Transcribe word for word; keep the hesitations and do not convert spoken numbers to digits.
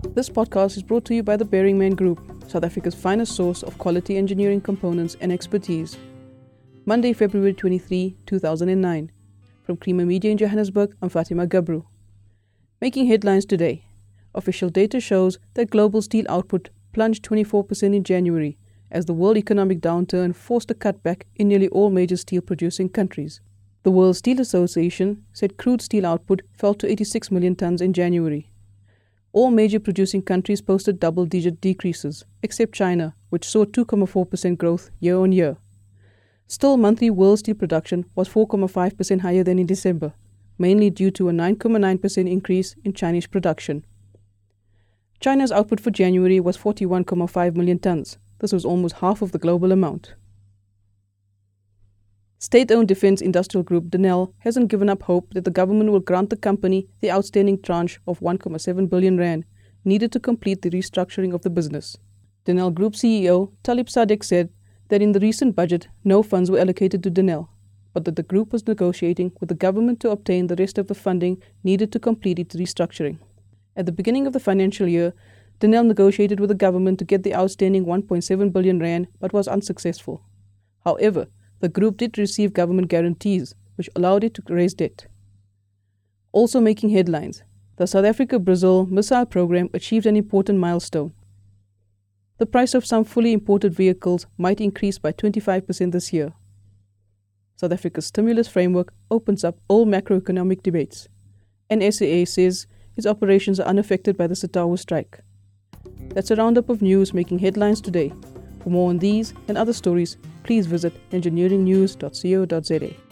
This podcast is brought to you by the Bearingman Group, South Africa's finest source of quality engineering components and expertise. Monday, February twenty-third, two thousand nine. From Creamer Media in Johannesburg, I'm Fatima Gabru. Making headlines today. Official data shows that global steel output plunged twenty-four percent in January as the world economic downturn forced a cutback in nearly all major steel-producing countries. The World Steel Association said crude steel output fell to eighty-six million tons in January. All major producing countries posted double-digit decreases, except China, which saw two point four percent growth year-on-year. Still, monthly world steel production was four point five percent higher than in December, mainly due to a nine point nine percent increase in Chinese production. China's output for January was forty-one point five million tons. This was almost half of the global amount. State-owned defense industrial group Denel hasn't given up hope that the government will grant the company the outstanding tranche of one point seven billion rand needed to complete the restructuring of the business. Denel Group C E O Talib Sadek said that in the recent budget no funds were allocated to Denel, but that the group was negotiating with the government to obtain the rest of the funding needed to complete its restructuring. At the beginning of the financial year, Denel negotiated with the government to get the outstanding one point seven billion rand but was unsuccessful. However, the group did receive government guarantees, which allowed it to raise debt. Also making headlines, the South Africa-Brazil missile program achieved an important milestone. The price of some fully imported vehicles might increase by twenty-five percent this year. South Africa's stimulus framework opens up all macroeconomic debates, and S A A says its operations are unaffected by the SATAWU strike. That's a roundup of news making headlines today. For more on these and other stories, please visit engineering news dot co dot za.